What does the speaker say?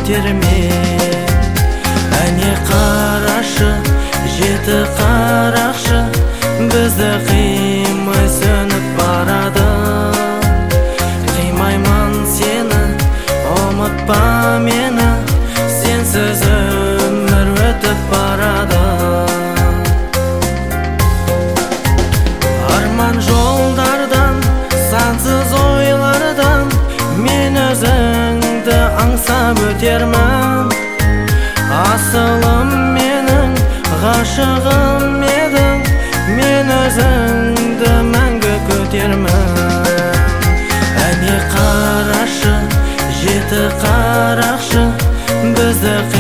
көтерме. Әне қарашы, жеті қарақшы, бізді қимай сөніп барады. Қимаймын сені, ұмытпа мені, сенсіз өмір өтіп барады. Арман жолдардан, сансыз ойлардан, мен өзіңді аңсап өтермін. Асылым менің, ғашығым едің, мен өзіңді мәңгі көтермін. Әне қарашы, жеті қарақшы, бізді